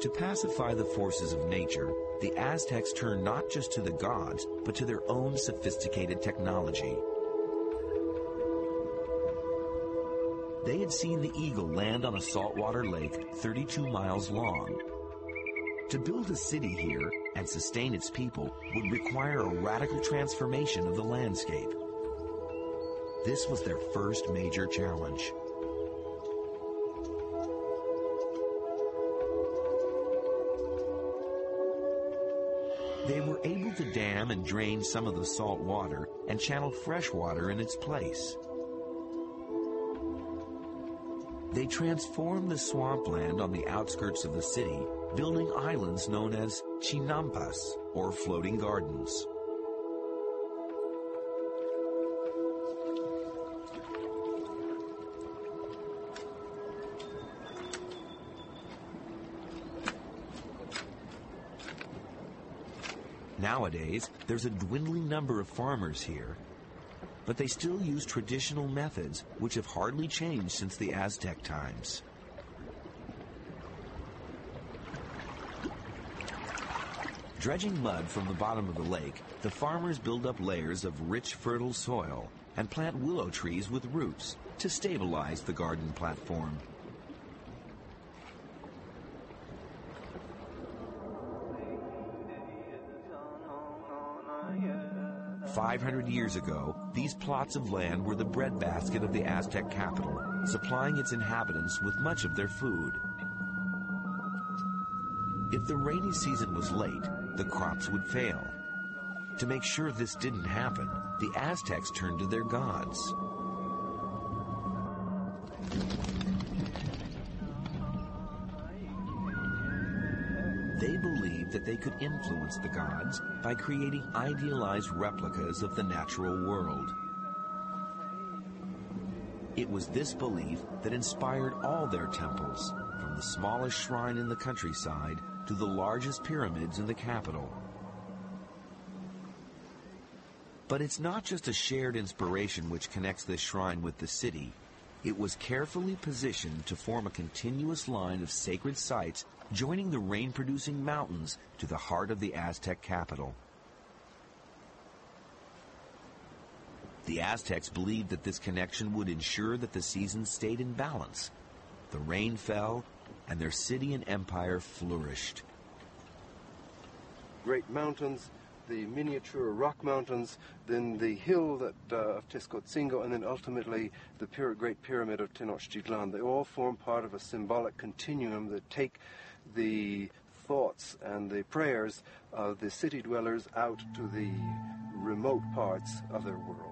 To pacify the forces of nature, the Aztecs turned not just to the gods, but to their own sophisticated technology. They had seen the eagle land on a saltwater lake 32 miles long. To build a city here and sustain its people would require a radical transformation of the landscape. This was their first major challenge. They were able to dam and drain some of the salt water and channel fresh water in its place. They transformed the swampland on the outskirts of the city, building islands known as chinampas, or floating gardens. Nowadays, there's a dwindling number of farmers here, but they still use traditional methods which have hardly changed since the Aztec times. Dredging mud from the bottom of the lake, the farmers build up layers of rich, fertile soil and plant willow trees with roots to stabilize the garden platform. 500 years ago, these plots of land were the breadbasket of the Aztec capital, supplying its inhabitants with much of their food. If the rainy season was late, the crops would fail. To make sure this didn't happen, the Aztecs turned to their gods. They believed that they could influence the gods by creating idealized replicas of the natural world. It was this belief that inspired all their temples, from the smallest shrine in the countryside to the largest pyramids in the capital. But it's not just a shared inspiration which connects this shrine with the city. It was carefully positioned to form a continuous line of sacred sites joining the rain-producing mountains to the heart of the Aztec capital. The Aztecs believed that this connection would ensure that the seasons stayed in balance. The rain fell, and their city and empire flourished. Great mountains, the miniature rock mountains, then the hill of Tezcotzingo, and then ultimately the Great Pyramid of Tenochtitlan. They all form part of a symbolic continuum that take the thoughts and the prayers of the city dwellers out to the remote parts of their world.